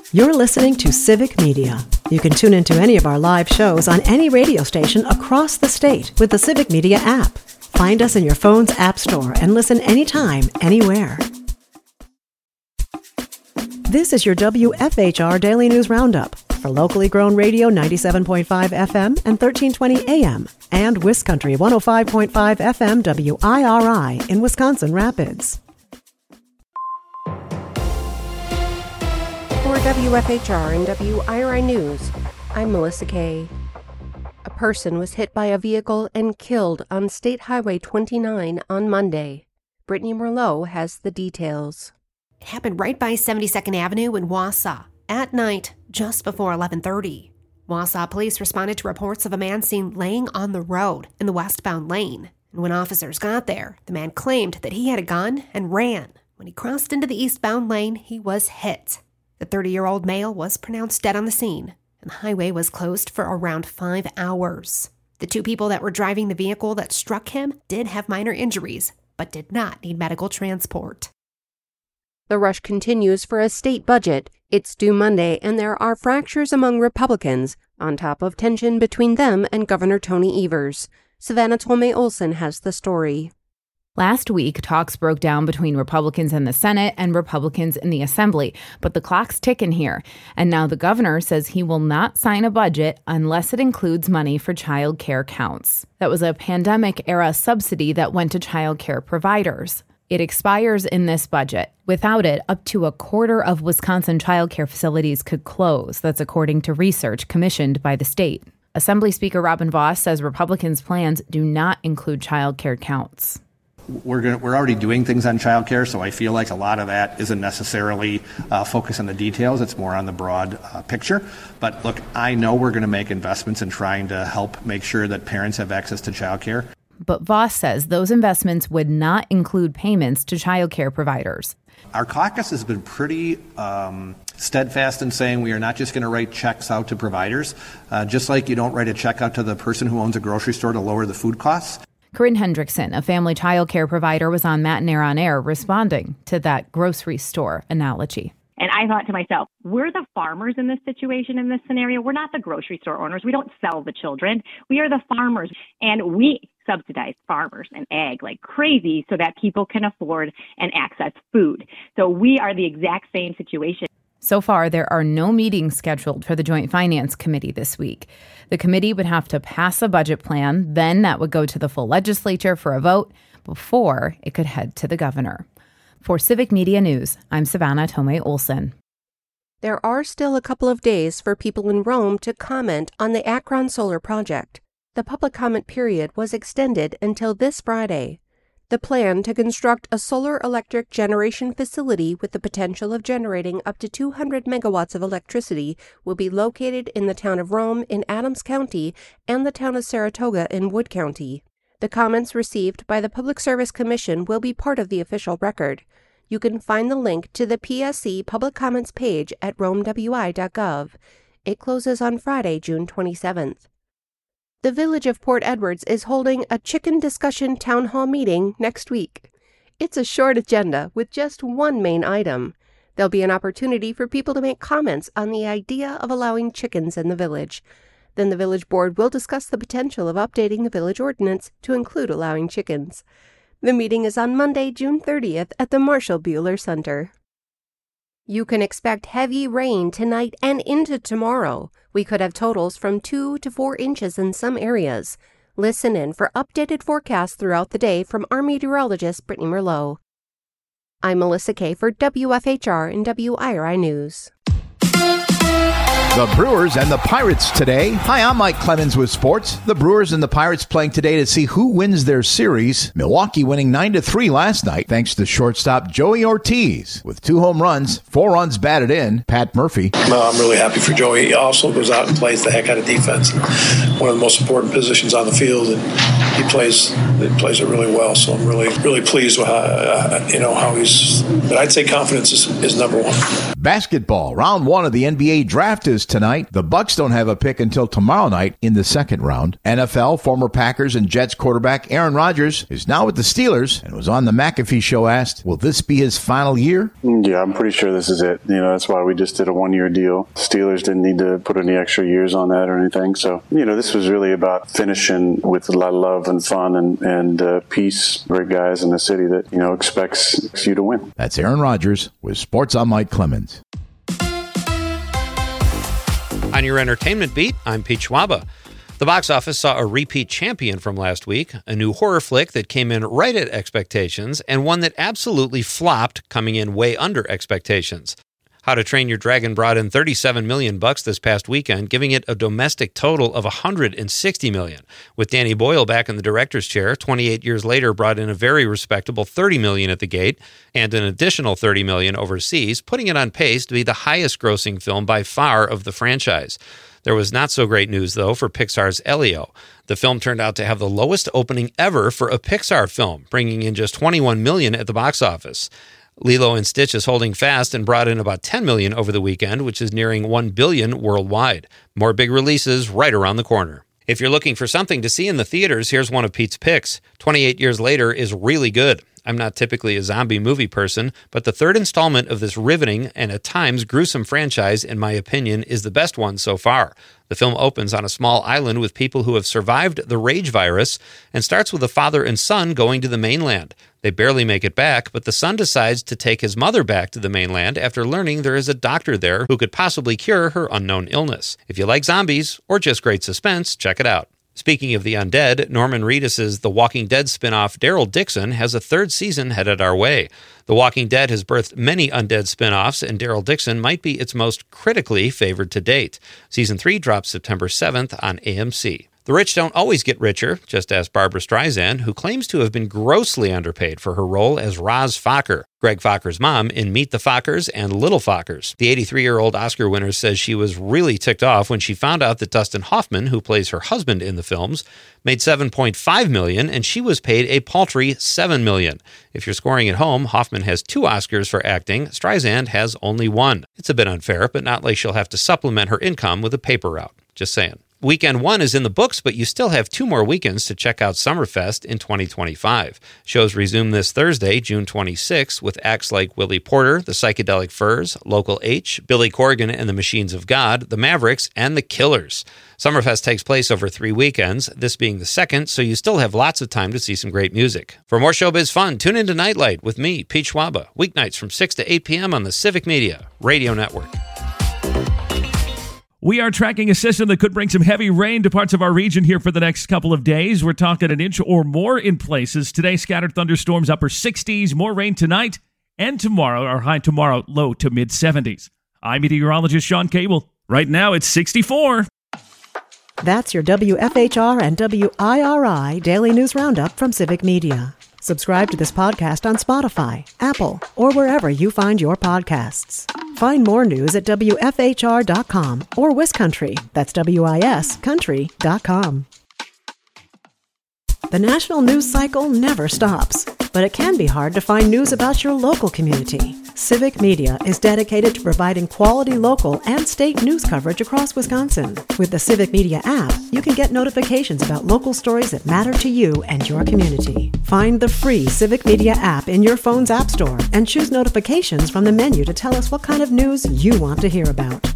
You're listening to Civic Media. You can tune into any of our live shows on any radio station across the state with the Civic Media app. Find us in your phone's app store and listen anytime, anywhere. This is your WFHR Daily News Roundup for locally grown radio 97.5 FM and 1320 AM and WisCountry 105.5 FM WIRI in Wisconsin Rapids. For WFHR and WIRI News, I'm Melissa Kay. A person was hit by a vehicle and killed on State Highway 29 on Monday. Brittany Merlot has the details. It happened right by 72nd Avenue in Wausau at night, just before 11:30. Wausau police responded to reports of a man seen laying on the road in the westbound lane. And when officers got there, the man claimed that he had a gun and ran. When he crossed into the eastbound lane, he was hit. The 30-year-old male was pronounced dead on the scene, and the highway was closed for around 5 hours. The two people that were driving the vehicle that struck him did have minor injuries, but did not need medical transport. The rush continues for a state budget. It's due Monday, and there are fractures among Republicans, on top of tension between them and Governor Tony Evers. Savannah Tolmay-Olson has the story. Last week, talks broke down between Republicans in the Senate and Republicans in the Assembly, but the clock's ticking here. And now the governor says he will not sign a budget unless it includes money for child care counts. That was a pandemic-era subsidy that went to child care providers. It expires in this budget. Without it, up to a quarter of Wisconsin child care facilities could close. That's according to research commissioned by the state. Assembly Speaker Robin Vos says Republicans' plans do not include child care counts. We're already doing things on childcare, so I feel like a lot of that isn't necessarily focused on the details. It's more on the broad picture. But look, I know we're going to make investments in trying to help make sure that parents have access to childcare. But Vos says those investments would not include payments to childcare providers. Our caucus has been pretty steadfast in saying we are not just going to write checks out to providers, just like you don't write a check out to the person who owns a grocery store to lower the food costs. Corinne Hendrickson, a family child care provider, was on Matt and Air on Air responding to that grocery store analogy. And I thought to myself, we're the farmers in this situation, in this scenario. We're not the grocery store owners. We don't sell the children. We are the farmers. And we subsidize farmers and ag like crazy so that people can afford and access food. So we are the exact same situation. So far, there are no meetings scheduled for the Joint Finance Committee this week. The committee would have to pass a budget plan, then that would go to the full legislature for a vote before it could head to the governor. For Civic Media News, I'm Savannah Tolmay-Olson. There are still a couple of days for people in Rome to comment on the Akron solar project. The public comment period was extended until this Friday. The plan to construct a solar electric generation facility with the potential of generating up to 200 megawatts of electricity will be located in the town of Rome in Adams County and the town of Saratoga in Wood County. The comments received by the Public Service Commission will be part of the official record. You can find the link to the PSC Public Comments page at romewi.gov. It closes on Friday, June 27th. The Village of Port Edwards is holding a chicken discussion town hall meeting next week. It's a short agenda with just one main item. There'll be an opportunity for people to make comments on the idea of allowing chickens in the village. Then the village board will discuss the potential of updating the village ordinance to include allowing chickens. The meeting is on Monday, June 30th at the Marshall Buehler Center. You can expect heavy rain tonight and into tomorrow. We could have totals from 2 to 4 inches in some areas. Listen in for updated forecasts throughout the day from our meteorologist, Brittany Merlot. I'm Melissa Kay for WFHR and WIRI News. The Brewers and the Pirates today. Hi, I'm Mike Clemens with sports. The Brewers and the Pirates playing today to see who wins their series. Milwaukee winning 9-3 last night thanks to shortstop Joey Ortiz with 2 home runs, 4 runs batted in. Pat Murphy. No, I'm really happy for Joey. He also goes out and plays the heck out of defense. One of the most important positions on the field, and he plays it really well. So I'm really pleased with how he's. But I'd say confidence is number one. Basketball. Round 1 of the NBA draft is tonight. The Bucks don't have a pick until tomorrow night in the second round. NFL, former Packers and Jets quarterback Aaron Rodgers is now with the Steelers and was on the McAfee show asked, will this be his final year? Yeah, I'm pretty sure this is it. That's why we just did a one-year deal. Steelers didn't need to put any extra years on that or anything. So, this was really about finishing with a lot of love and fun and peace. Great guys in the city that, expects you to win. That's Aaron Rodgers with Sports. I'm Mike Clemens. On your entertainment beat, I'm Pete Schwaba. The box office saw a repeat champion from last week, a new horror flick that came in right at expectations, and one that absolutely flopped, coming in way under expectations. How to Train Your Dragon brought in $37 million this past weekend, giving it a domestic total of $160 million. With Danny Boyle back in the director's chair, 28 years later brought in a very respectable $30 million at the gate and an additional $30 million overseas, putting it on pace to be the highest-grossing film by far of the franchise. There was not so great news, though, for Pixar's Elio. The film turned out to have the lowest opening ever for a Pixar film, bringing in just $21 million at the box office. Lilo & Stitch is holding fast and brought in about $10 million over the weekend, which is nearing $1 billion worldwide. More big releases right around the corner. If you're looking for something to see in the theaters, here's one of Pete's picks. 28 Years Later is really good. I'm not typically a zombie movie person, but the third installment of this riveting and at times gruesome franchise, in my opinion, is the best one so far. The film opens on a small island with people who have survived the rage virus and starts with a father and son going to the mainland. They barely make it back, but the son decides to take his mother back to the mainland after learning there is a doctor there who could possibly cure her unknown illness. If you like zombies or just great suspense, check it out. Speaking of the undead, Norman Reedus' The Walking Dead spinoff Daryl Dixon has a third season headed our way. The Walking Dead has birthed many undead spinoffs, and Daryl Dixon might be its most critically favored to date. Season 3 drops September 7th on AMC. The rich don't always get richer, just ask Barbra Streisand, who claims to have been grossly underpaid for her role as Roz Fokker, Greg Fokker's mom in Meet the Fockers and Little Fockers. The 83-year-old Oscar winner says she was really ticked off when she found out that Dustin Hoffman, who plays her husband in the films, made $7.5 million, and she was paid a paltry $7 million. If you're scoring at home, Hoffman has 2 Oscars for acting. Streisand has only 1. It's a bit unfair, but not like she'll have to supplement her income with a paper route. Just saying. Weekend 1 is in the books, but you still have 2 more weekends to check out Summerfest in 2025. Shows resume this Thursday, June 26, with acts like Willie Porter, the Psychedelic Furs, Local H, Billy Corgan and the Machines of God, the Mavericks, and the Killers. Summerfest takes place over 3 weekends, this being the second, so you still have lots of time to see some great music. For more showbiz fun, tune into Nightlight with me, Pete Schwaba, weeknights from 6 to 8 p.m. on the Civic Media Radio Network. We are tracking a system that could bring some heavy rain to parts of our region here for the next couple of days. We're talking an inch or more in places. Today, scattered thunderstorms, upper 60s, more rain tonight and tomorrow. Our high tomorrow, low to mid 70s. I'm meteorologist Sean Cable. Right now, it's 64. That's your WFHR and WIRI Daily News Roundup from Civic Media. Subscribe to this podcast on Spotify, Apple, or wherever you find your podcasts. Find more news at WFHR.com or WisCountry, that's WIS Country.com. The national news cycle never stops, but it can be hard to find news about your local community. Civic Media is dedicated to providing quality local and state news coverage across Wisconsin. With the Civic Media app, you can get notifications about local stories that matter to you and your community. Find the free Civic Media app in your phone's app store and choose notifications from the menu to tell us what kind of news you want to hear about.